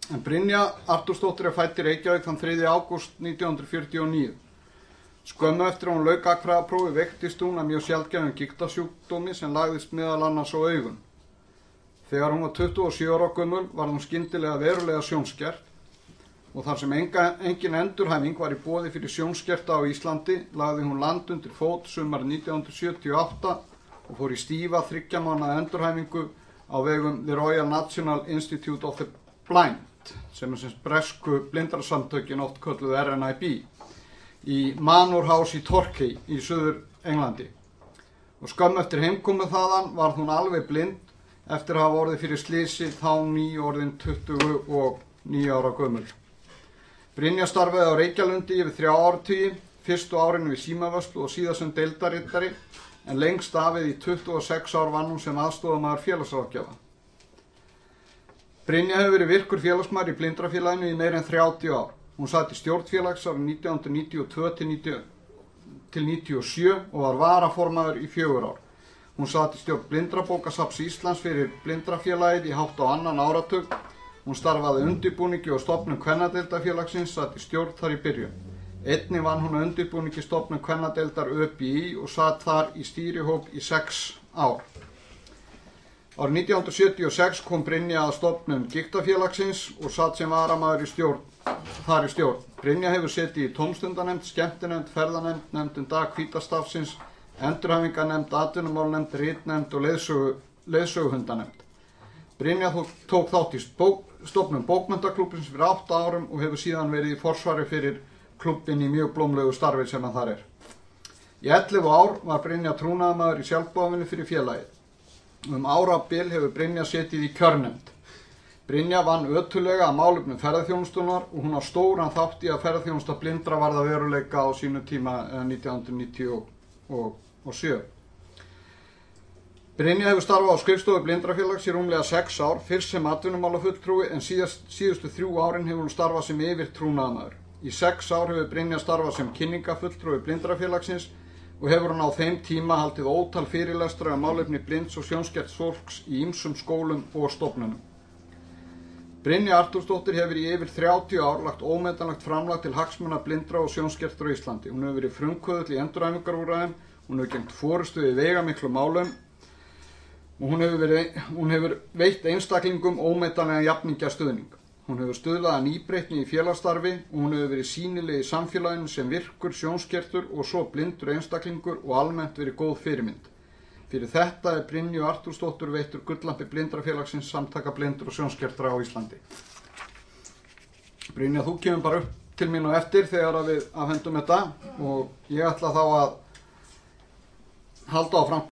En Brynja Artúrsdóttir fædd í Reykjavík þann 3. ágúst 1949. Skömmu eftir að hún lauk gagnfræðaprófi veiktist hún af mjög sjaldgæfum gigtarsjúkdómi sem lagðist meðal annars á augun. Þegar hún var 27 ára gömul var hún skyndilega verulega sjónskert og þar sem engin endurhæfing var í boði fyrir sjónskerta á Íslandi lagði hún land undir fót sumar 1978 og fór í stífa 3 mánaða endurhæfingu á vegum The Royal National Institute of the Blind, sem bresku blindrasamtökin oft kölluð RNIB, í Manor House í Torquay í Suður Englandi. Og skömmu eftir heimkomu þaðan varð hún alveg blind eftir að hafa orðið fyrir slysi þá nýorðin 29 ára gömul. Brynja starfaði á Reykjalundi yfir 3 áratugi, fyrstu árinu við símavörslu og síðast sem deildarriddari, en lengst af í 26 ár vann hún sem aðstoðarmaður félagsráðgjafa. Brynja hefur verið virkur félagsmaður í Blindrafélaginu í meira en 30 ár. Hún sat í stjórn félags árið 1992 til 97 og var varaformaður í 4 ár. Hún sat í stjórn Blindrabókasafns Íslands fyrir Blindrafélagið í hátt á 2. áratug. Hún starfaði undirbúningi og stofnun kvennadeildarfélagsins, sat í stjórn þar í byrjun. Einnig vann hún að undirbúningi stofnun kvennadeildar ÖBÍ og sat þar í stýrihóp í 6 ár. Árið 1976 kom Brynja að stofnun Gigtafélagsins og sat sem varamaður þar í stjórn. Brynja hefur setið í tómstundanefnd, skemmtinefnd, ferðanefnd, nefnd dag hvítastafsins, endurhæfingarnefnd, atvinnumálnefnd, ritnefnd og leiðsöguhundanefnd. Brynja tók þátt í stofnun bókmenntaklúbbsins fyrir 8 árum og hefur síðan verið í forsvari fyrir klubbinn í mjög blómlegu starfi sem hann þar er. Í 11 ár var Brynja trúnaðarmaður í sjálfboðavinnu fyrir félagið. Árabil hefur Brynja setið í kjörnefnd. Brynja vann ötullega að málefnum ferðaþjónustunnar og hún á stóran þátt í að ferðaþjónusta blindra varð að veruleika á sínu tíma 1997. Brynja hefur starfað á skrifstofu Blindrafélags í rúmlega 6 ár, fyrst sem atvinnumálafulltrúi en síðustu 3 árin hefur hún starfað sem yfirtrúnaðarmaður. Í 6 ár hefur Brynja starfað sem kynningafulltrúi Blindrafélagsins og hefur hún á þeim tíma haldið ótal fyrirlestra um málefni blinds og sjónskerts fólks í ýmsum skólum og stofnunum. Brynja Artúrsdóttir hefur í yfir 30 ár lagt ómetanlegt framlag til hagsmuna blindra og sjónskertra á Íslandi. Hún hefur verið frumkvöðull í endurhæfingarúrræðum, hún hefur gegnt forystu í veigamiklu málum og hún hefur veitt einstaklingum ómetanlegan jafningjastuðning. Hún hefur stuðlað að nýbreytni í félagsstarfi og hún hefur verið sýnileg í samfélaginu sem virkur sjónskertur og svo blindur einstaklingur og almennt verið góð fyrirmynd. Fyrir þetta er Brynju Artúrsdóttur veittur gulllampi Blindrafélagsins samtaka blindur og sjónskertra á Íslandi. Brynja, þú kemur bara upp til mín og eftir þegar við afhendum þetta og ég ætla þá að halda áfram